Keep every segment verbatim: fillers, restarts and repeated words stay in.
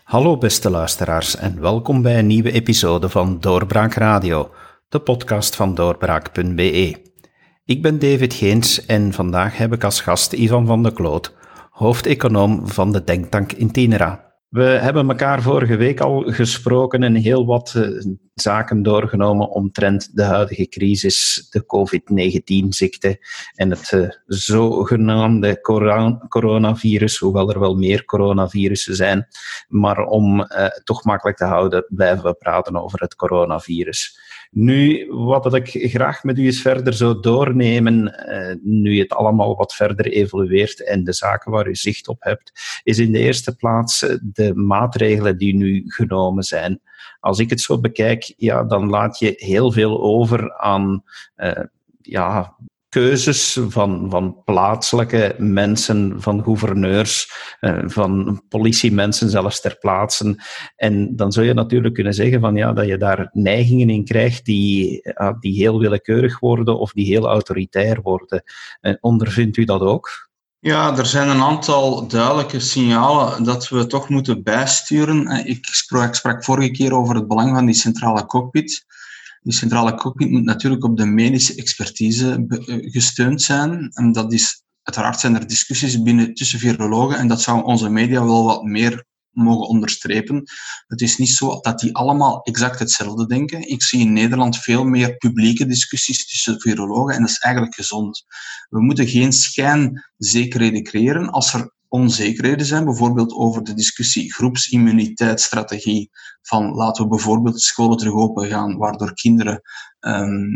Hallo beste luisteraars en welkom bij een nieuwe episode van Doorbraak Radio, de podcast van doorbraak punt b e. Ik ben David Geens en vandaag heb ik als gast Ivan van de Kloot, hoofdeconoom van de Denktank Intinera. We hebben elkaar vorige week al gesproken en heel wat uh, zaken doorgenomen omtrent de huidige crisis, de covid negentien-ziekte en het uh, zogenaamde cora- coronavirus, hoewel er wel meer coronavirussen zijn. Maar om uh, het toch makkelijk te houden, blijven we praten over het coronavirus. Nu, wat ik graag met u eens verder zou doornemen, uh, nu het allemaal wat verder evolueert en de zaken waar u zicht op hebt, is in de eerste plaats uh, de maatregelen die nu genomen zijn. Als ik het zo bekijk, ja, dan laat je heel veel over aan uh, ja, keuzes van, van plaatselijke mensen, van gouverneurs, uh, van politiemensen zelfs ter plaatse. En dan zou je natuurlijk kunnen zeggen van, ja, dat je daar neigingen in krijgt die, uh, die heel willekeurig worden of die heel autoritair worden. Uh, ondervindt u dat ook? Ja, er zijn een aantal duidelijke signalen dat we toch moeten bijsturen. Ik sprak, ik sprak vorige keer over het belang van die centrale cockpit. Die centrale cockpit moet natuurlijk op de medische expertise gesteund zijn. En dat is, uiteraard zijn er discussies binnen tussen virologen en dat zou onze media wel wat meer mogen onderstrepen. Het is niet zo dat die allemaal exact hetzelfde denken. Ik zie in Nederland veel meer publieke discussies tussen virologen en dat is eigenlijk gezond. We moeten geen schijnzekerheden creëren als er onzekerheden zijn, bijvoorbeeld over de discussie groepsimmuniteitsstrategie, van laten we bijvoorbeeld de scholen terug open gaan, waardoor kinderen um,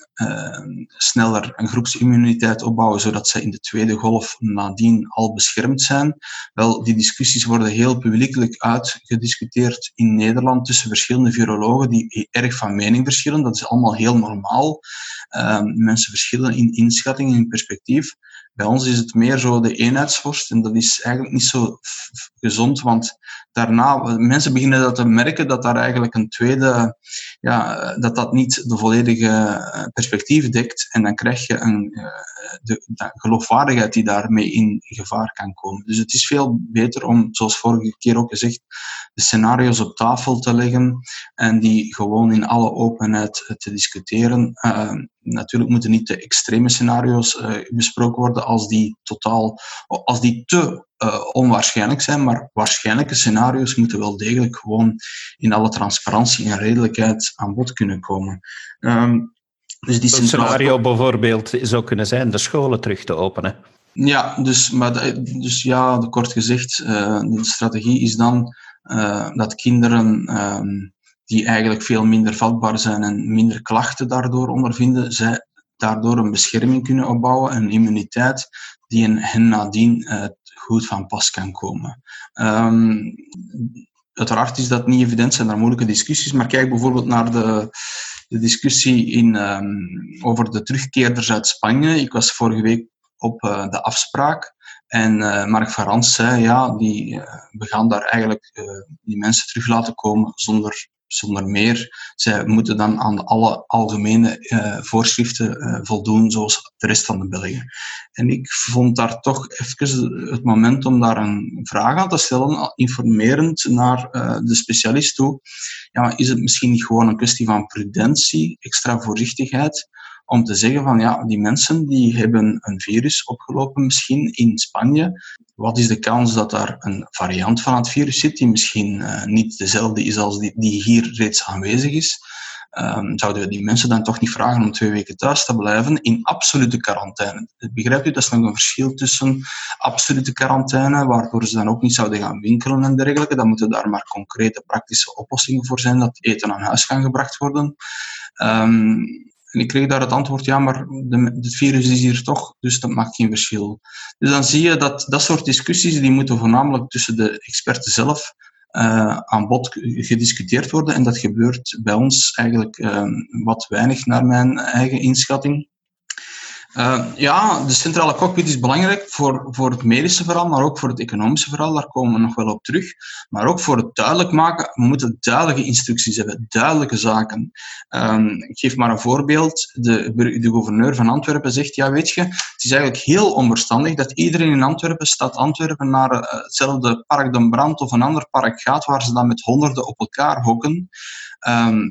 um, sneller een groepsimmuniteit opbouwen, zodat ze in de tweede golf nadien al beschermd zijn. Wel, die discussies worden heel publiekelijk uitgediscuteerd in Nederland tussen verschillende virologen die erg van mening verschillen. Dat is allemaal heel normaal. Um, mensen verschillen in inschatting, in perspectief. Bij ons is het meer zo de eenheidsvorst en dat is eigenlijk niet zo f- f- gezond, want daarna, mensen beginnen dat te merken dat daar eigenlijk een tweede, ja, dat dat niet de volledige perspectief dekt en dan krijg je een, de, de geloofwaardigheid die daarmee in gevaar kan komen. Dus het is veel beter om, zoals vorige keer ook gezegd, de scenario's op tafel te leggen en die gewoon in alle openheid te discussiëren. Uh, natuurlijk moeten niet de extreme scenario's uh, besproken worden als die totaal, als die te uh, onwaarschijnlijk zijn, maar waarschijnlijke scenario's moeten wel degelijk gewoon in alle transparantie en redelijkheid aan bod kunnen komen. Um, dus die Een scenario bijvoorbeeld zou kunnen zijn de scholen terug te openen. Ja, dus, maar de, dus ja, kort gezegd, uh, de strategie is dan uh, dat kinderen um, die eigenlijk veel minder vatbaar zijn en minder klachten daardoor ondervinden, zij daardoor een bescherming kunnen opbouwen, een immuniteit die hen nadien uh, goed van pas kan komen. Um, uiteraard is dat niet evident, zijn daar moeilijke discussies, maar kijk bijvoorbeeld naar de, de discussie in, um, over de terugkeerders uit Spanje. Ik was vorige week op uh, de afspraak en uh, Mark van Rans zei, ja, die, uh, we gaan daar eigenlijk uh, die mensen terug laten komen zonder, zonder meer. Zij moeten dan aan alle algemene uh, voorschriften uh, voldoen, zoals de rest van de Belgen. En ik vond daar toch even het moment om daar een vraag aan te stellen, informerend naar uh, de specialist toe. Ja, maar is het misschien niet gewoon een kwestie van prudentie, extra voorzichtigheid, om te zeggen van ja, die mensen die hebben een virus opgelopen misschien in Spanje. Wat is de kans dat daar een variant van het virus zit die misschien uh, niet dezelfde is als die, die hier reeds aanwezig is? Um, zouden we die mensen dan toch niet vragen om twee weken thuis te blijven in absolute quarantaine? Begrijpt u, dat is nog een verschil tussen absolute quarantaine, waardoor ze dan ook niet zouden gaan winkelen en dergelijke. Dan moeten daar maar concrete praktische oplossingen voor zijn, dat eten aan huis kan gebracht worden. Um, En ik kreeg daar het antwoord, ja, maar de, het virus is hier toch, dus dat maakt geen verschil. Dus dan zie je dat dat soort discussies, die moeten voornamelijk tussen de experten zelf uh, aan bod gediscuteerd worden. En dat gebeurt bij ons eigenlijk uh, wat weinig naar mijn eigen inschatting. Uh, ja, de centrale cockpit is belangrijk voor, voor het medische verhaal, maar ook voor het economische verhaal. Daar komen we nog wel op terug. Maar ook voor het duidelijk maken, we moeten duidelijke instructies hebben, duidelijke zaken. Um, ik geef maar een voorbeeld. De, de gouverneur van Antwerpen zegt, ja weet je, het is eigenlijk heel onverstandig dat iedereen in Antwerpen, stad Antwerpen, naar uh, hetzelfde Park den Brand of een ander park gaat, waar ze dan met honderden op elkaar hokken. Um,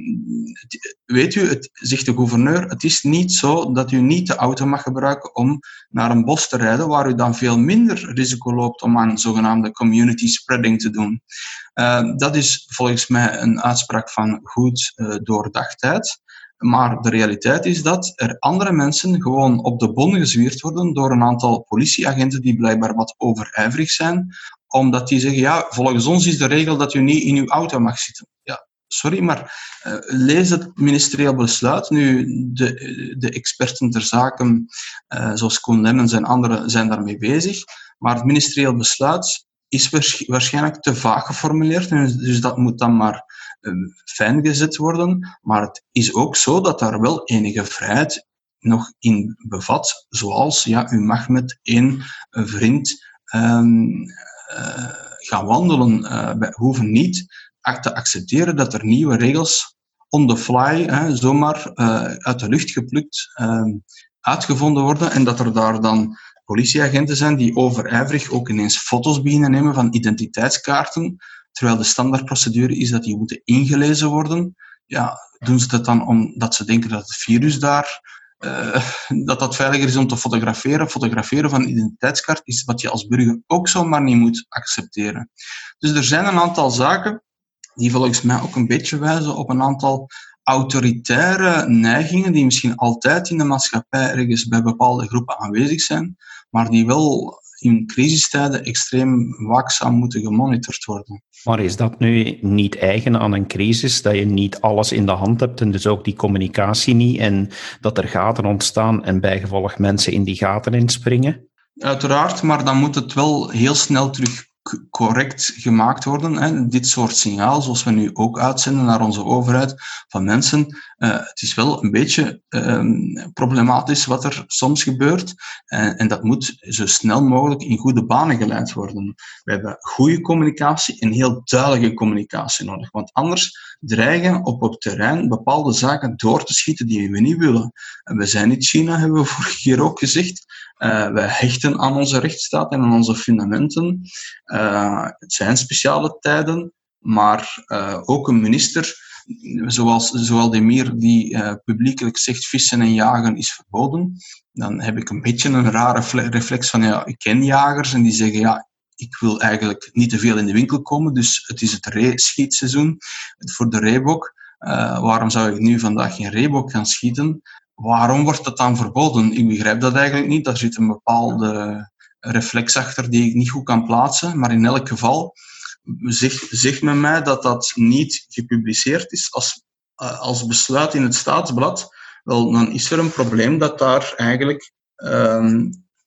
weet u, het, zegt de gouverneur, het is niet zo dat u niet de auto mag gebruiken om naar een bos te rijden, waar u dan veel minder risico loopt om aan zogenaamde community spreading te doen. Uh, dat is volgens mij een uitspraak van goed uh, doordachtheid. Maar de realiteit is dat er andere mensen gewoon op de bon gezwierd worden door een aantal politieagenten die blijkbaar wat overijverig zijn, omdat die zeggen, ja, volgens ons is de regel dat u niet in uw auto mag zitten. Ja, sorry, maar uh, lees het ministerieel besluit. Nu, de, de experten ter zake, uh, zoals Koen Lemmens en anderen, zijn daarmee bezig. Maar het ministerieel besluit is waarschijnlijk te vaag geformuleerd. Dus dat moet dan maar uh, fijn gezet worden. Maar het is ook zo dat daar wel enige vrijheid nog in bevat. Zoals, ja, u mag met één vriend um, uh, gaan wandelen. Uh, wij hoeven niet te accepteren dat er nieuwe regels on the fly, hè, zomaar uh, uit de lucht geplukt, uh, uitgevonden worden en dat er daar dan politieagenten zijn die overijverig ook ineens foto's beginnen nemen van identiteitskaarten, terwijl de standaardprocedure is dat die moeten ingelezen worden. Ja, doen ze dat dan omdat ze denken dat het virus daar, uh, dat dat veiliger is om te fotograferen. Fotograferen van een identiteitskaart is wat je als burger ook zomaar niet moet accepteren. Dus er zijn een aantal zaken die volgens mij ook een beetje wijzen op een aantal autoritaire neigingen die misschien altijd in de maatschappij ergens bij bepaalde groepen aanwezig zijn, maar die wel in crisistijden extreem waakzaam moeten gemonitord worden. Maar is dat nu niet eigen aan een crisis, dat je niet alles in de hand hebt en dus ook die communicatie niet en dat er gaten ontstaan en bijgevolg mensen in die gaten inspringen? Uiteraard, maar dan moet het wel heel snel terug correct gemaakt worden. Hè. Dit soort signaal, zoals we nu ook uitzenden naar onze overheid, van mensen, uh, het is wel een beetje uh, problematisch wat er soms gebeurt. Uh, en dat moet zo snel mogelijk in goede banen geleid worden. We hebben goede communicatie en heel duidelijke communicatie nodig. Want anders dreigen op het terrein bepaalde zaken door te schieten die we niet willen. En we zijn niet China, hebben we vorige keer ook gezegd. Uh, wij hechten aan onze rechtsstaat en aan onze fundamenten. Uh, het zijn speciale tijden, maar uh, ook een minister, zoals zowel Demir, die uh, publiekelijk zegt vissen en jagen is verboden, dan heb ik een beetje een rare reflex van, ja, ik ken jagers en die zeggen, ja, ik wil eigenlijk niet te veel in de winkel komen, dus het is het reeschietseizoen voor de reebok. Uh, waarom zou ik nu vandaag geen reebok gaan schieten? Waarom wordt dat dan verboden? Ik begrijp dat eigenlijk niet. Daar zit een bepaalde reflex achter die ik niet goed kan plaatsen. Maar in elk geval zegt, zegt men mij dat dat niet gepubliceerd is als, als besluit in het Staatsblad. Wel, dan is er een probleem dat daar eigenlijk uh, uh,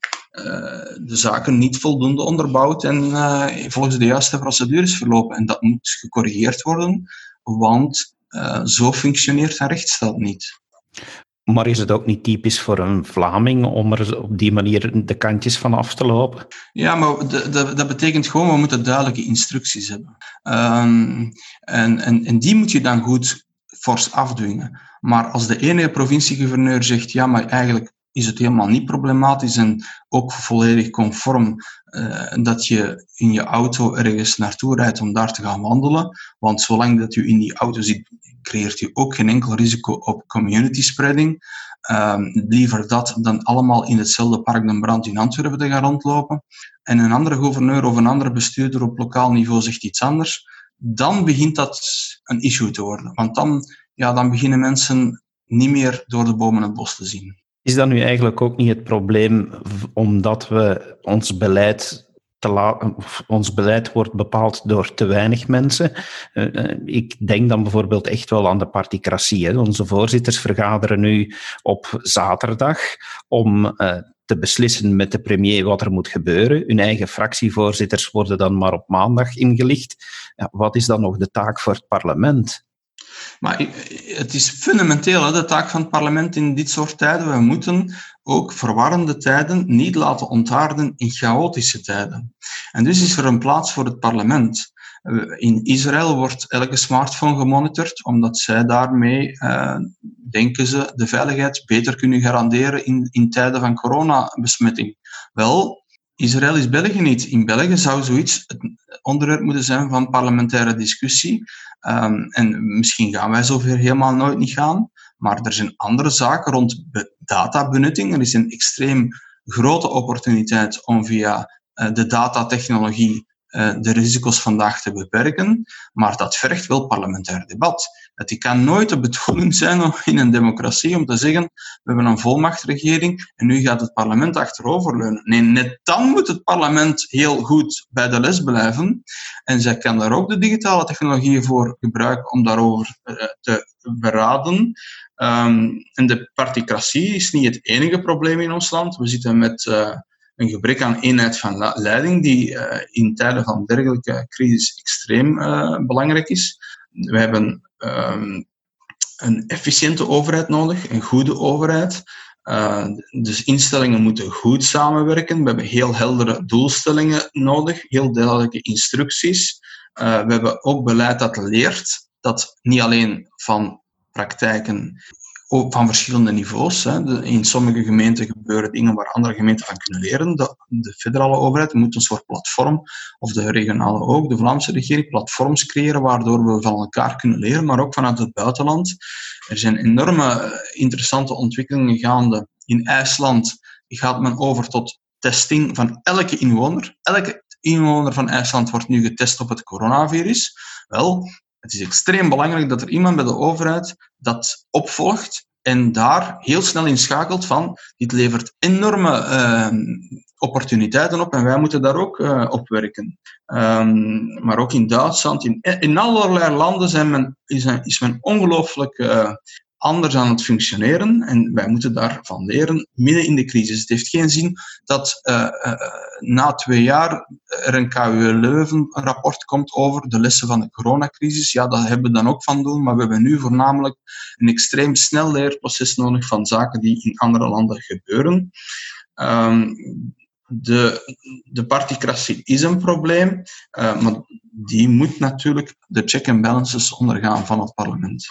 de zaken niet voldoende onderbouwd en uh, volgens de juiste procedures verlopen. En dat moet gecorrigeerd worden, want uh, zo functioneert een rechtsstaat niet. Maar is het ook niet typisch voor een Vlaming om er op die manier de kantjes van af te lopen? Ja, maar de, de, dat betekent gewoon, we moeten duidelijke instructies hebben. Um, en, en, en die moet je dan goed fors afdwingen. Maar als de ene provinciegouverneur zegt, ja, maar eigenlijk is het helemaal niet problematisch en ook volledig conform uh, dat je in je auto ergens naartoe rijdt om daar te gaan wandelen, want zolang dat u in die auto zit, creëert u ook geen enkel risico op community spreading. Uh, liever dat dan allemaal in hetzelfde Park den Brand in Antwerpen te gaan rondlopen. En een andere gouverneur of een andere bestuurder op lokaal niveau zegt iets anders. Dan begint dat een issue te worden. Want dan, ja, dan beginnen mensen niet meer door de bomen het bos te zien. Is dat nu eigenlijk ook niet het probleem omdat we ons beleid... La- ons beleid wordt bepaald door te weinig mensen. Uh, ik denk dan bijvoorbeeld echt wel aan de particratie. Hè. Onze voorzitters vergaderen nu op zaterdag om uh, te beslissen met de premier wat er moet gebeuren. Hun eigen fractievoorzitters worden dan maar op maandag ingelicht. Ja, wat is dan nog de taak voor het parlement? Maar het is fundamenteel, hè, de taak van het parlement in dit soort tijden. We moeten ook verwarrende tijden niet laten ontaarden in chaotische tijden. En dus is er een plaats voor het parlement. In Israël wordt elke smartphone gemonitord, omdat zij daarmee, uh, denken ze, de veiligheid beter kunnen garanderen in, in tijden van coronabesmetting. Wel, Israël is België niet. In België zou zoiets het onderwerp moeten zijn van parlementaire discussie. Um, en misschien gaan wij zover helemaal nooit niet gaan, maar er zijn andere zaken rond databenutting. Er is een extreem grote opportuniteit om via uh, de datatechnologie uh, de risico's vandaag te beperken, maar dat vergt wel parlementair debat. Het kan nooit de bedoeling zijn in een democratie om te zeggen, we hebben een volmachtregering en nu gaat het parlement achteroverleunen. Nee, net dan moet het parlement heel goed bij de les blijven. En zij kan daar ook de digitale technologieën voor gebruiken om daarover uh, te beraden. Um, en de particratie is niet het enige probleem in ons land. We zitten met uh, een gebrek aan eenheid van leiding die uh, in tijden van dergelijke crisis extreem uh, belangrijk is. We hebben um, een efficiënte overheid nodig, een goede overheid. Uh, dus instellingen moeten goed samenwerken. We hebben heel heldere doelstellingen nodig, heel duidelijke instructies. Uh, we hebben ook beleid dat leert, dat niet alleen van praktijken van verschillende niveaus. Hè. In sommige gemeenten gebeuren dingen waar andere gemeenten van kunnen leren. De, de federale overheid moet een soort platform, of de regionale ook, de Vlaamse regering, platforms creëren waardoor we van elkaar kunnen leren, maar ook vanuit het buitenland. Er zijn enorme interessante ontwikkelingen gaande. In IJsland gaat men over tot testing van elke inwoner. Elke inwoner van IJsland wordt nu getest op het coronavirus. Wel, het is extreem belangrijk dat er iemand bij de overheid dat opvolgt en daar heel snel inschakelt van, dit levert enorme uh, opportuniteiten op en wij moeten daar ook uh, op werken. Um, maar ook in Duitsland, in, in allerlei landen zijn men, is, is men ongelooflijk uh, anders aan het functioneren en wij moeten daarvan leren midden in de crisis. Het heeft geen zin dat uh, uh, na twee jaar er een K U Leuven-rapport komt over de lessen van de coronacrisis. Ja, dat hebben we dan ook van doen, maar we hebben nu voornamelijk een extreem snel leerproces nodig van zaken die in andere landen gebeuren. Um, de, de particratie is een probleem, uh, maar die moet natuurlijk de check and balances ondergaan van het parlement.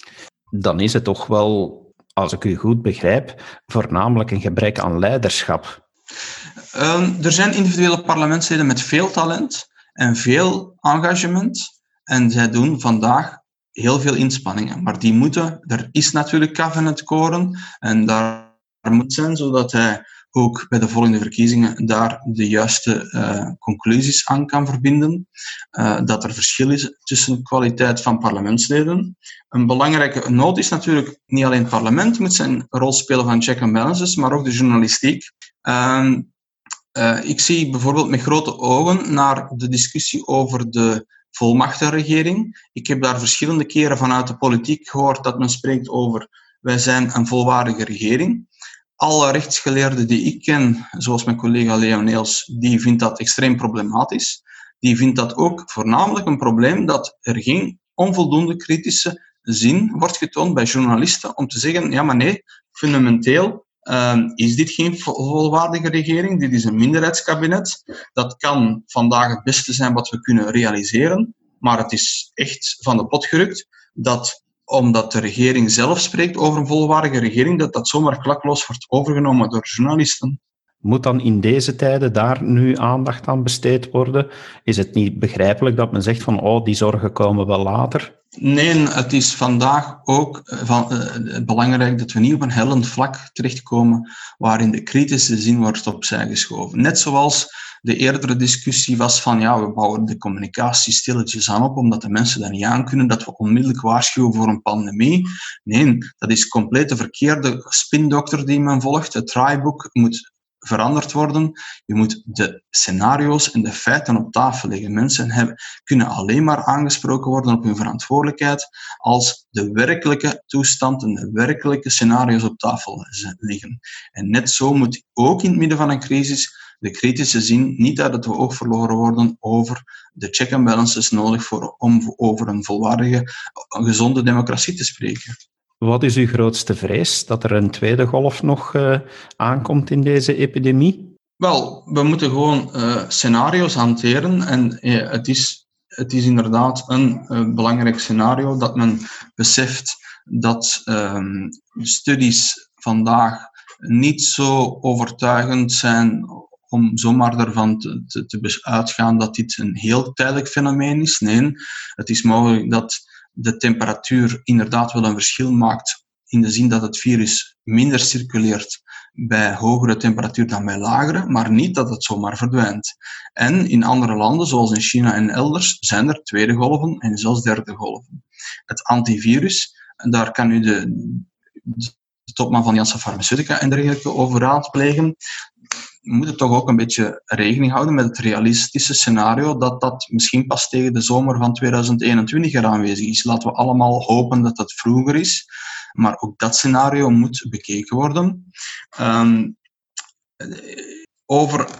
Dan is het toch wel, als ik u goed begrijp, voornamelijk een gebrek aan leiderschap. Uh, er zijn individuele parlementsleden met veel talent en veel engagement. En zij doen vandaag heel veel inspanningen. Maar die moeten, er is natuurlijk kaf in het koren. En daar moet zijn, zodat hij ook bij de volgende verkiezingen daar de juiste uh, conclusies aan kan verbinden. Uh, dat er verschil is tussen de kwaliteit van parlementsleden. Een belangrijke noot is natuurlijk, niet alleen het parlement moet zijn rol spelen van check and balances, maar ook de journalistiek. Uh, uh, ik zie bijvoorbeeld met grote ogen naar de discussie over de volmachtenregering. Ik heb daar verschillende keren vanuit de politiek gehoord dat men spreekt over wij zijn een volwaardige regering. Alle rechtsgeleerden die ik ken, zoals mijn collega Leo Neels, die vindt dat extreem problematisch. Die vindt dat ook voornamelijk een probleem dat er geen onvoldoende kritische zin wordt getoond bij journalisten om te zeggen, ja maar nee, fundamenteel uh, is dit geen volwaardige regering, dit is een minderheidskabinet. Dat kan vandaag het beste zijn wat we kunnen realiseren, maar het is echt van de pot gerukt dat omdat de regering zelf spreekt over een volwaardige regering, dat dat zomaar klakloos wordt overgenomen door journalisten. Moet dan in deze tijden daar nu aandacht aan besteed worden? Is het niet begrijpelijk dat men zegt van oh, die zorgen komen wel later? Nee, het is vandaag ook van, uh, belangrijk dat we niet op een hellend vlak terechtkomen waarin de kritische zin wordt opzij geschoven. Net zoals de eerdere discussie was van ja, we bouwen de communicatie stilletjes aan op omdat de mensen dat niet aan kunnen, dat we onmiddellijk waarschuwen voor een pandemie. Nee, dat is compleet de verkeerde spindokter die men volgt. Het draaiboek moet veranderd worden. Je moet de scenario's en de feiten op tafel leggen. Mensen hebben, kunnen alleen maar aangesproken worden op hun verantwoordelijkheid als de werkelijke toestand en de werkelijke scenario's op tafel liggen. En net zo moet ook in het midden van een crisis de kritische zin niet uit het oog verloren worden over de check and balances nodig voor, om over een volwaardige, een gezonde democratie te spreken. Wat is uw grootste vrees? Dat er een tweede golf nog uh, aankomt in deze epidemie? Wel, we moeten gewoon uh, scenario's hanteren en uh, het is, het is inderdaad een uh, belangrijk scenario dat men beseft dat um, studies vandaag niet zo overtuigend zijn om zomaar ervan te, te, te uitgaan dat dit een heel tijdelijk fenomeen is. Nee, het is mogelijk dat de temperatuur inderdaad wel een verschil maakt in de zin dat het virus minder circuleert bij hogere temperatuur dan bij lagere, maar niet dat het zomaar verdwijnt. En in andere landen, zoals in China en elders, zijn er tweede golven en zelfs derde golven. Het antivirus, daar kan u de, de topman van Janssen Pharmaceutica en dergelijke over raadplegen. We moeten toch ook een beetje rekening houden met het realistische scenario dat dat misschien pas tegen de zomer van tweeduizend eenentwintig er aanwezig is. Laten we allemaal hopen dat dat vroeger is. Maar ook dat scenario moet bekeken worden. Um, over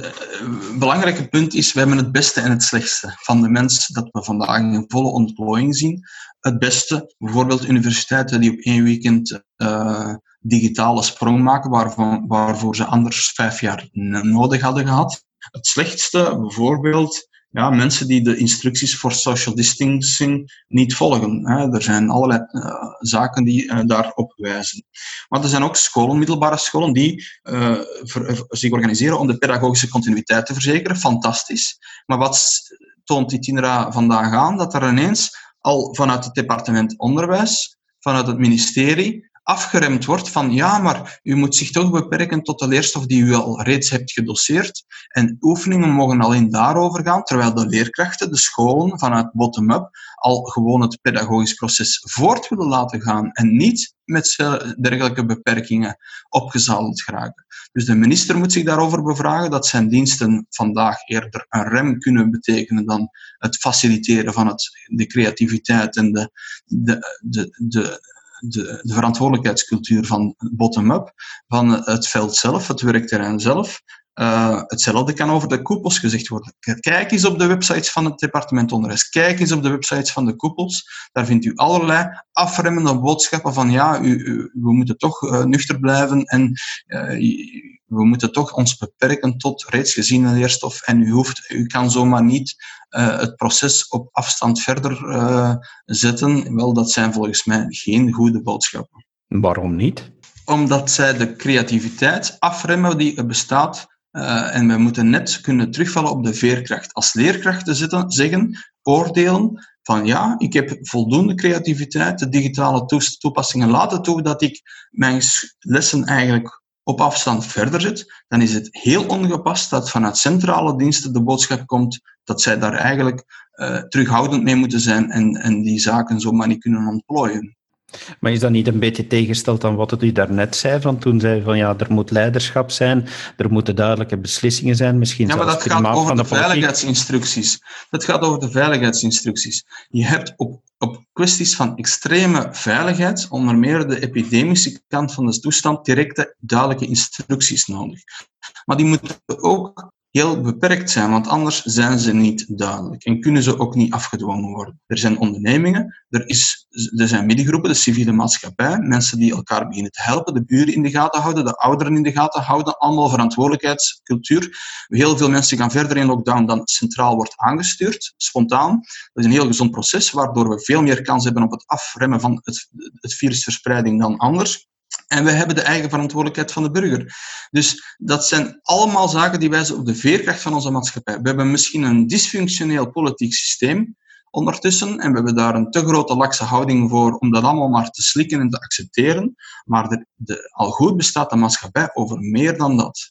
het belangrijke punt is, we hebben het beste en het slechtste van de mens dat we vandaag in volle ontplooiing zien. Het beste, bijvoorbeeld universiteiten die op één weekend uh, digitale sprong maken, waarvan, waarvoor ze anders vijf jaar nodig hadden gehad. Het slechtste, bijvoorbeeld, ja, mensen die de instructies voor social distancing niet volgen. Hè. Er zijn allerlei uh, zaken die uh, daarop wijzen. Maar er zijn ook scholen, middelbare scholen, die uh, ver, zich organiseren om de pedagogische continuïteit te verzekeren. Fantastisch. Maar wat toont die Tinera vandaag aan? Dat er ineens al vanuit het departement onderwijs, vanuit het ministerie, afgeremd wordt van ja, maar u moet zich toch beperken tot de leerstof die u al reeds hebt gedoseerd en oefeningen mogen alleen daarover gaan, terwijl de leerkrachten, de scholen vanuit bottom-up al gewoon het pedagogisch proces voort willen laten gaan en niet met dergelijke beperkingen opgezadeld geraken. Dus de minister moet zich daarover bevragen dat zijn diensten vandaag eerder een rem kunnen betekenen dan het faciliteren van het, de creativiteit en de, de, de, de De, de verantwoordelijkheidscultuur van bottom-up, van het veld zelf, het werkterrein zelf. Uh, hetzelfde kan over de koepels gezegd worden. Kijk eens op de websites van het departement onderwijs. Kijk eens op de websites van de koepels. Daar vindt u allerlei afremmende boodschappen van ja, u, u, we moeten toch uh, nuchter blijven en uh, we moeten toch ons beperken tot reeds geziene leerstof en u, hoeft, u kan zomaar niet uh, het proces op afstand verder uh, zetten. Wel, dat zijn volgens mij geen goede boodschappen. Waarom niet? Omdat zij de creativiteit afremmen die er bestaat. Uh, en we moeten net kunnen terugvallen op de veerkracht. Als leerkrachten zitten, zeggen, oordelen van ja, ik heb voldoende creativiteit, de digitale toepassingen laten toe dat ik mijn lessen eigenlijk op afstand verder zet, dan is het heel ongepast dat vanuit centrale diensten de boodschap komt dat zij daar eigenlijk uh, terughoudend mee moeten zijn en, en die zaken zomaar niet kunnen ontplooien. Maar is dat niet een beetje tegengesteld aan wat u daarnet zei? Van toen zei van ja, er moet leiderschap zijn, er moeten duidelijke beslissingen zijn, misschien ja, maar zelfs dat gaat over van de, de veiligheidsinstructies. Dat gaat over de veiligheidsinstructies. Je hebt op, op kwesties van extreme veiligheid, onder meer de epidemische kant van de toestand, directe, duidelijke instructies nodig. Maar die moeten ook heel beperkt zijn, want anders zijn ze niet duidelijk en kunnen ze ook niet afgedwongen worden. Er zijn ondernemingen, er, is, er zijn middengroepen, de civiele maatschappij, mensen die elkaar beginnen te helpen, de buren in de gaten houden, de ouderen in de gaten houden, allemaal verantwoordelijkheidscultuur. Heel veel mensen gaan verder in lockdown dan centraal wordt aangestuurd, spontaan. Dat is een heel gezond proces, waardoor we veel meer kans hebben op het afremmen van het, het virusverspreiding dan anders. En we hebben de eigen verantwoordelijkheid van de burger. Dus dat zijn allemaal zaken die wijzen op de veerkracht van onze maatschappij. We hebben misschien een dysfunctioneel politiek systeem ondertussen en we hebben daar een te grote lakse houding voor om dat allemaal maar te slikken en te accepteren. Maar de, de, al goed bestaat de maatschappij over meer dan dat.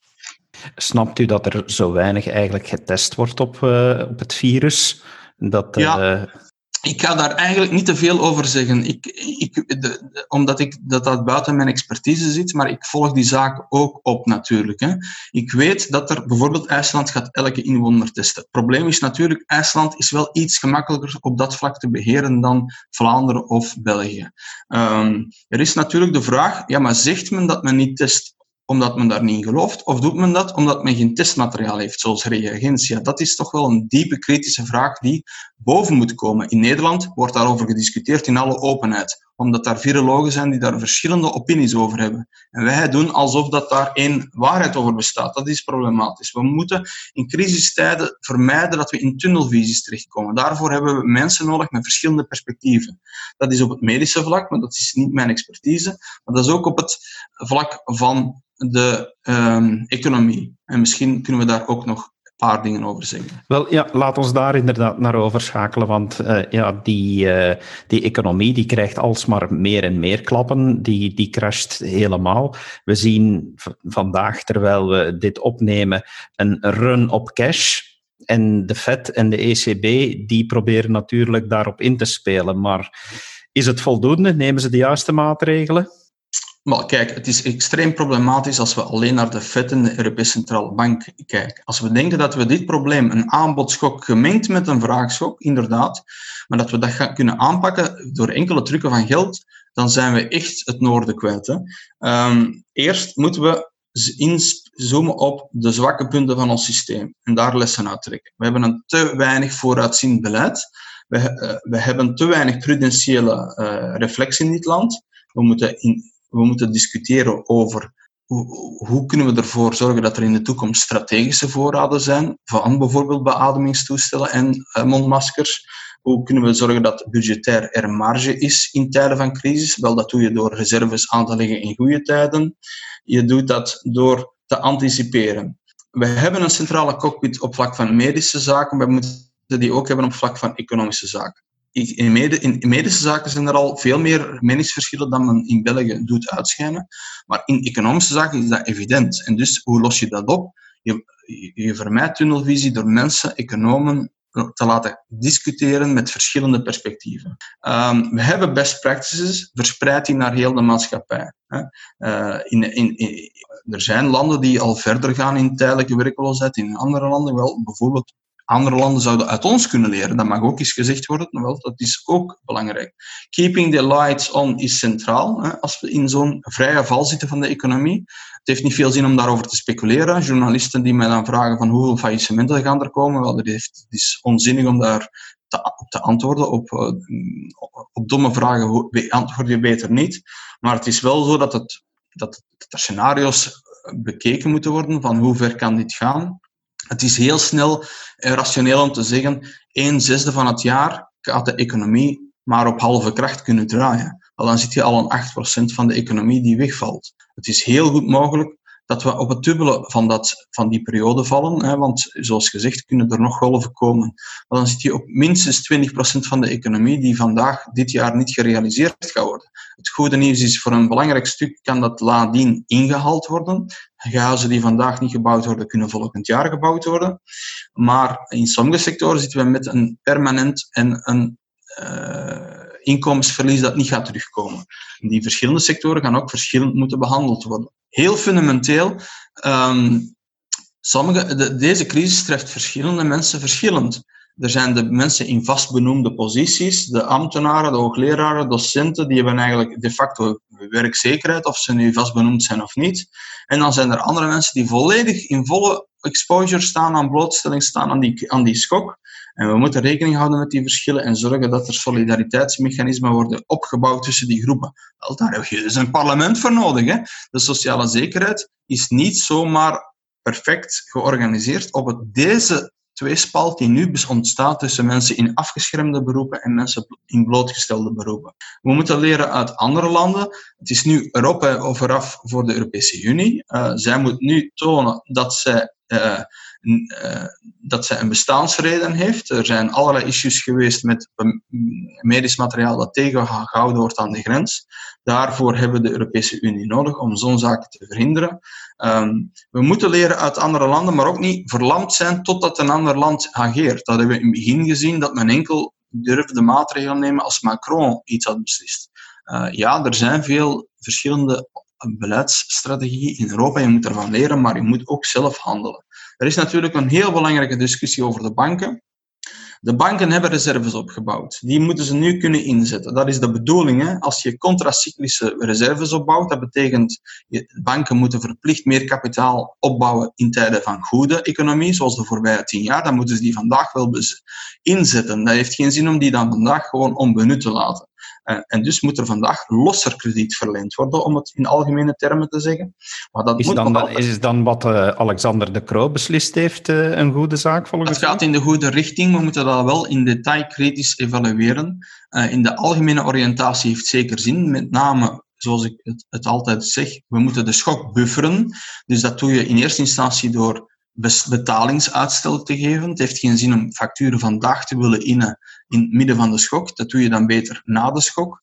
Snapt u dat er zo weinig eigenlijk getest wordt op, uh, op het virus? Dat, uh... ja. Ik ga daar eigenlijk niet te veel over zeggen, ik, ik, de, de, omdat ik, dat, dat buiten mijn expertise zit, maar ik volg die zaak ook op natuurlijk. Hè. Ik weet dat er bijvoorbeeld IJsland gaat elke inwoner testen. Het probleem is natuurlijk, IJsland is wel iets gemakkelijker op dat vlak te beheren dan Vlaanderen of België. Um, er is natuurlijk de vraag, ja, maar zegt men dat men niet test omdat men daar niet in gelooft? Of doet men dat omdat men geen testmateriaal heeft, zoals reagentia? Dat is toch wel een diepe kritische vraag die boven moet komen. In Nederland wordt daarover gediscuteerd in alle openheid, omdat daar virologen zijn die daar verschillende opinies over hebben. En wij doen alsof dat daar één waarheid over bestaat. Dat is problematisch. We moeten in crisistijden vermijden dat we in tunnelvisies terechtkomen. Daarvoor hebben we mensen nodig met verschillende perspectieven. Dat is op het medische vlak, maar dat is niet mijn expertise. Maar dat is ook op het vlak van de um, economie. En misschien kunnen we daar ook nog een paar dingen over zeggen. Wel, ja, laat ons daar inderdaad naar overschakelen, want uh, ja, die, uh, die economie die krijgt alsmaar meer en meer klappen, die, die crasht helemaal. We zien v- vandaag, terwijl we dit opnemen, een run op cash. En de Fed en de E C B die proberen natuurlijk daarop in te spelen, maar is het voldoende? Nemen ze de juiste maatregelen? Maar kijk, het is extreem problematisch als we alleen naar de Fed en de Europese Centrale Bank kijken. Als we denken dat we dit probleem, een aanbodschok gemengd met een vraagschok, inderdaad, maar dat we dat gaan kunnen aanpakken door enkele trucken van geld, dan zijn we echt het noorden kwijt. Hè. Um, eerst moeten we inzoomen op de zwakke punten van ons systeem en daar lessen uit trekken. We hebben een te weinig vooruitziend beleid. We, uh, we hebben te weinig prudentiële uh, reflectie in dit land. We moeten in We moeten discussiëren over hoe, hoe kunnen we ervoor zorgen dat er in de toekomst strategische voorraden zijn, van bijvoorbeeld beademingstoestellen en uh, mondmaskers. Hoe kunnen we zorgen dat budgetair er marge is in tijden van crisis? Wel, dat doe je door reserves aan te leggen in goede tijden. Je doet dat door te anticiperen. We hebben een centrale cockpit op vlak van medische zaken, we moeten die ook hebben op vlak van economische zaken. In, med- in medische zaken zijn er al veel meer meningsverschillen dan men in België doet uitschijnen. Maar in economische zaken is dat evident. En dus, hoe los je dat op? Je, je, je vermijdt tunnelvisie door mensen, economen, te laten discussiëren met verschillende perspectieven. Um, we hebben best practices, verspreid die naar heel de maatschappij. Hè. Uh, in, in, in, er zijn landen die al verder gaan in tijdelijke werkloosheid. In andere landen wel, bijvoorbeeld andere landen zouden uit ons kunnen leren. Dat mag ook eens gezegd worden. Wel, dat is ook belangrijk. Keeping the lights on is centraal. Hè, als we in zo'n vrije val zitten van de economie. Het heeft niet veel zin om daarover te speculeren. Journalisten die mij dan vragen van hoeveel faillissementen gaan er komen. Wel, het is onzinnig om daar te, op te antwoorden. Op, op, op domme vragen antwoord je beter niet. Maar het is wel zo dat, het, dat er scenario's bekeken moeten worden van hoe ver kan dit gaan. Het is heel snel en rationeel om te zeggen, een zesde van het jaar gaat de economie maar op halve kracht kunnen draaien. Wel, dan zit je al aan acht procent van de economie die wegvalt. Het is heel goed mogelijk dat we op het dubbele van, dat, van die periode vallen, hè, want zoals gezegd kunnen er nog golven komen. Maar dan zit je op minstens twintig procent van de economie die vandaag dit jaar niet gerealiseerd gaat worden. Het goede nieuws is, voor een belangrijk stuk kan dat nadien ingehaald worden. Huizen die vandaag niet gebouwd worden, kunnen volgend jaar gebouwd worden. Maar in sommige sectoren zitten we met een permanent en een uh, inkomensverlies dat niet gaat terugkomen. En die verschillende sectoren gaan ook verschillend moeten behandeld worden. Heel fundamenteel, um, sommige, de, deze crisis treft verschillende mensen verschillend. Er zijn de mensen in vastbenoemde posities, de ambtenaren, de hoogleraren, docenten, die hebben eigenlijk de facto werkzekerheid, of ze nu vastbenoemd zijn of niet. En dan zijn er andere mensen die volledig in volle exposure staan, aan blootstelling staan aan die, aan die schok. En we moeten rekening houden met die verschillen en zorgen dat er solidariteitsmechanismen worden opgebouwd tussen die groepen. Wel, daar heb je dus een parlement voor nodig. Hè? De sociale zekerheid is niet zomaar perfect georganiseerd op het, deze tweespalt die nu ontstaat tussen mensen in afgeschermde beroepen en mensen in blootgestelde beroepen. We moeten leren uit andere landen. Het is nu erop of eraf voor de Europese Unie. Uh, zij moet nu tonen dat zij, uh, uh, dat zij een bestaansreden heeft. Er zijn allerlei issues geweest met medisch materiaal dat tegengehouden wordt aan de grens. Daarvoor hebben we de Europese Unie nodig om zo'n zaken te verhinderen. Um, we moeten leren uit andere landen, maar ook niet verlamd zijn totdat een ander land ageert. Dat hebben we in het begin gezien, dat men enkel durfde maatregelen nemen als Macron iets had beslist. Uh, ja, er zijn veel verschillende beleidsstrategieën in Europa. Je moet ervan leren, maar je moet ook zelf handelen. Er is natuurlijk een heel belangrijke discussie over de banken. De banken hebben reserves opgebouwd. Die moeten ze nu kunnen inzetten. Dat is de bedoeling. Hè? Als je contracyclische reserves opbouwt, dat betekent je, banken moeten verplicht meer kapitaal opbouwen in tijden van goede economie, zoals de voorbije tien jaar. Dan moeten ze die vandaag wel inzetten. Dat heeft geen zin om die dan vandaag gewoon onbenut te laten. Uh, en dus moet er vandaag losser krediet verleend worden, om het in algemene termen te zeggen. Maar dat is, moet dan, altijd... is dan wat uh, Alexander De Croo beslist heeft uh, een goede zaak volgens Het gaat in de goede richting, we moeten dat wel in detail kritisch evalueren. Uh, in de algemene oriëntatie heeft zeker zin, met name, zoals ik het, het altijd zeg, we moeten de schok bufferen. Dus dat doe je in eerste instantie door betalingsuitstel te geven. Het heeft geen zin om facturen vandaag te willen innen in het midden van de schok. Dat doe je dan beter na de schok.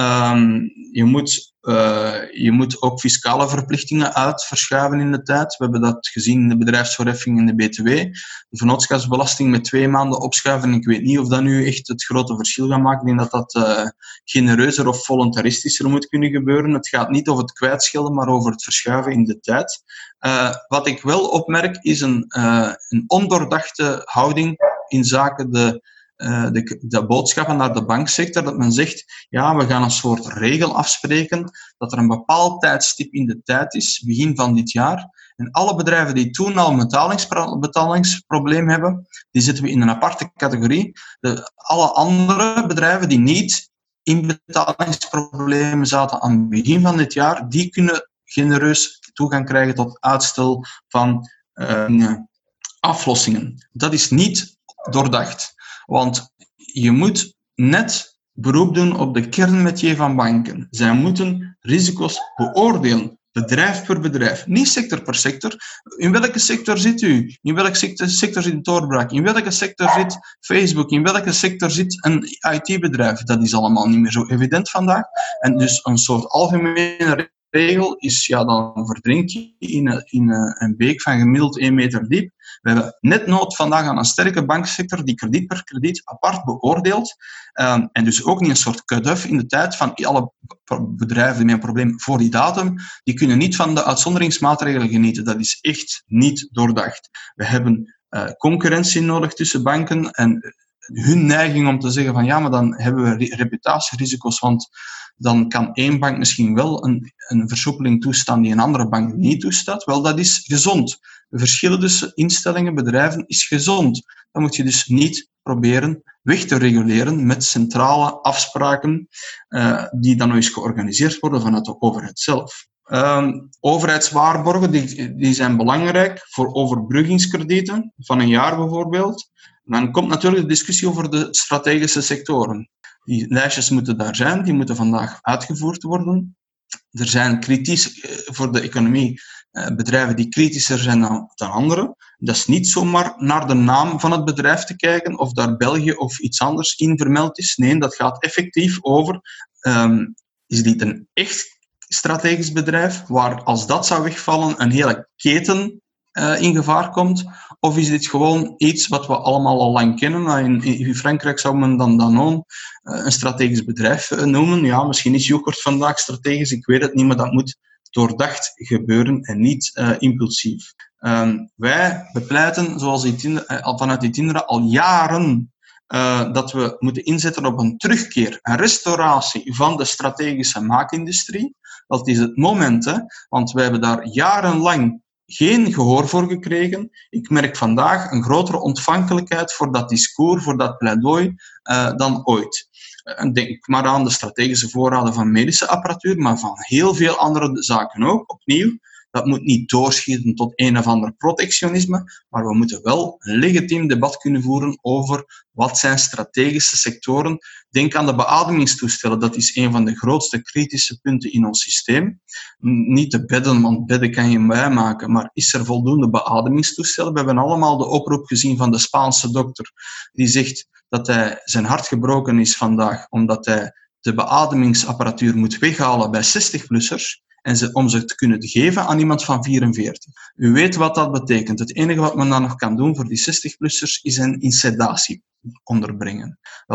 Um, je, moet, uh, je moet ook fiscale verplichtingen uitverschuiven in de tijd. We hebben dat gezien in de bedrijfsvoorheffing en de B T W. De vennootschapsbelasting met twee maanden opschuiven. Ik weet niet of dat nu echt het grote verschil gaat maken. Ik denk dat dat uh, genereuzer of voluntaristischer moet kunnen gebeuren. Het gaat niet over het kwijtschelden, maar over het verschuiven in de tijd. Uh, wat ik wel opmerk, is een, uh, een ondoordachte houding in zaken de, uh, de, de boodschappen naar de banksector. Dat men zegt, ja, we gaan een soort regel afspreken, dat er een bepaald tijdstip in de tijd is, begin van dit jaar. En alle bedrijven die toen al een betalingspro- betalingsprobleem hebben, die zetten we in een aparte categorie. De, alle andere bedrijven die niet in betalingsproblemen zaten aan het begin van dit jaar, die kunnen genereus toegang krijgen tot uitstel van uh, aflossingen. Dat is niet doordacht. Want je moet net beroep doen op de kernmetier van banken. Zij moeten risico's beoordelen, bedrijf per bedrijf, niet sector per sector. In welke sector zit u? In welke sector, sector zit doorbraak? In welke sector zit Facebook? In welke sector zit een I T-bedrijf? Dat is allemaal niet meer zo evident vandaag. En dus een soort algemene regel is, ja, dan verdrink je in een, in een beek van gemiddeld één meter diep. We hebben net nood vandaag aan een sterke banksector die krediet per krediet apart beoordeelt. Um, en dus ook niet een soort cut-off in de tijd van alle bedrijven met een probleem voor die datum. Die kunnen niet van de uitzonderingsmaatregelen genieten. Dat is echt niet doordacht. We hebben uh, concurrentie nodig tussen banken en hun neiging om te zeggen van ja, maar dan hebben we re- reputatierisico's, want dan kan één bank misschien wel een, een versoepeling toestaan die een andere bank niet toestaat. Wel, dat is gezond. De verschillen tussen instellingen, bedrijven, is gezond. Dan moet je dus niet proberen weg te reguleren met centrale afspraken uh, die dan nog eens georganiseerd worden vanuit de overheid zelf. Um, overheidswaarborgen die, die zijn belangrijk voor overbruggingskredieten, van een jaar bijvoorbeeld. Dan komt natuurlijk de discussie over de strategische sectoren. Die lijstjes moeten daar zijn, die moeten vandaag uitgevoerd worden. Er zijn kritisch voor de economie bedrijven die kritischer zijn dan, dan anderen. Dat is niet zomaar naar de naam van het bedrijf te kijken of daar België of iets anders in vermeld is. Nee, dat gaat effectief over, um, is dit een echt strategisch bedrijf, waar als dat zou wegvallen een hele keten uh, in gevaar komt, of is dit gewoon iets wat we allemaal al lang kennen? In, in Frankrijk zou men dan Danone uh, een strategisch bedrijf uh, noemen. Ja, misschien is yoghurt vandaag strategisch, ik weet het niet, maar dat moet doordacht gebeuren en niet uh, impulsief. Um, wij bepleiten, zoals Itindra, uh, vanuit Itindra, al jaren uh, dat we moeten inzetten op een terugkeer, een restauratie van de strategische maakindustrie. Dat is het moment, hè, want wij hebben daar jarenlang geen gehoor voor gekregen. Ik merk vandaag een grotere ontvankelijkheid voor dat discours, voor dat pleidooi, uh, dan ooit. Uh, denk maar aan de strategische voorraden van medische apparatuur, maar van heel veel andere zaken ook, opnieuw. Dat moet niet doorschieten tot een of ander protectionisme, maar we moeten wel een legitiem debat kunnen voeren over wat zijn strategische sectoren. Denk aan de beademingstoestellen, dat is een van de grootste kritische punten in ons systeem. Niet de bedden, want bedden kan je bijmaken, maar is er voldoende beademingstoestellen? We hebben allemaal de oproep gezien van de Spaanse dokter, die zegt dat hij zijn hart gebroken is vandaag, omdat hij de beademingsapparatuur moet weghalen bij zestig-plussers. En ze, om ze te kunnen geven aan iemand van vierenveertig. U weet wat dat betekent. Het enige wat men dan nog kan doen voor die zestig-plussers is een in sedatie onderbrengen. Wel,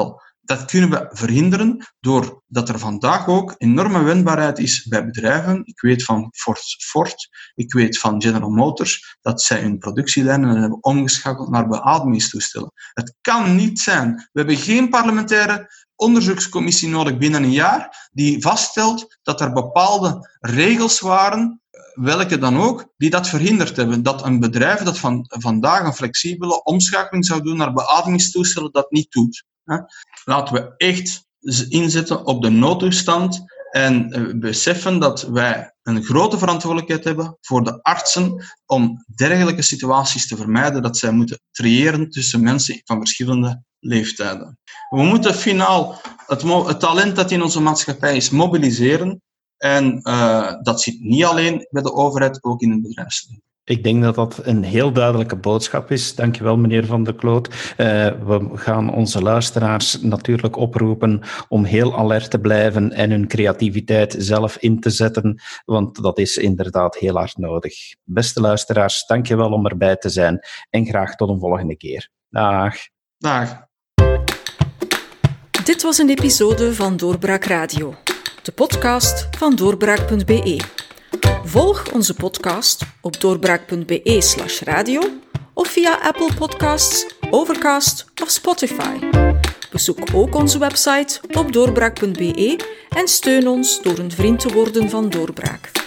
dat kunnen we verhinderen doordat er vandaag ook enorme wendbaarheid is bij bedrijven. Ik weet van Ford, Ford ik weet van General Motors, dat zij hun productielijnen hebben omgeschakeld naar beademingstoestellen. Het kan niet zijn. We hebben geen parlementaire onderzoekscommissie nodig binnen een jaar die vaststelt dat er bepaalde regels waren, welke dan ook, die dat verhinderd hebben. Dat een bedrijf dat van, vandaag een flexibele omschakeling zou doen naar beademingstoestellen, dat niet doet. Laten we echt inzetten op de noodtoestand en beseffen dat wij een grote verantwoordelijkheid hebben voor de artsen om dergelijke situaties te vermijden, dat zij moeten triëren tussen mensen van verschillende leeftijden. We moeten finaal het, het talent dat in onze maatschappij is mobiliseren. En uh, dat zit niet alleen bij de overheid, ook in het bedrijfsleven. Ik denk dat dat een heel duidelijke boodschap is. Dankjewel, meneer Van de Kloot. Uh, we gaan onze luisteraars natuurlijk oproepen om heel alert te blijven en hun creativiteit zelf in te zetten, want dat is inderdaad heel hard nodig. Beste luisteraars, dankjewel om erbij te zijn en graag tot een volgende keer. Dag. Dag. Dit was een episode van Doorbraak Radio, de podcast van doorbraak punt b e. Volg onze podcast op doorbraak punt b e slash radio of via Apple Podcasts, Overcast of Spotify. Bezoek ook onze website op doorbraak punt b e en steun ons door een vriend te worden van Doorbraak.